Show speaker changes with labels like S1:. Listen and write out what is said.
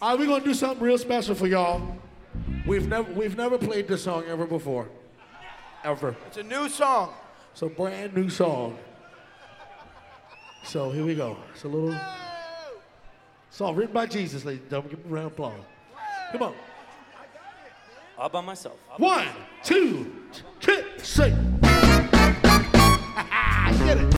S1: All right, we're gonna do something real special for y'all. We've never played this song ever before. Ever.
S2: It's a new song.
S1: It's a brand new song. So here we go. It's a little song written by Jesus, ladies and gentlemen. Give him a round of applause. Come on.
S3: All by myself.
S1: 1, 2, 3, 6.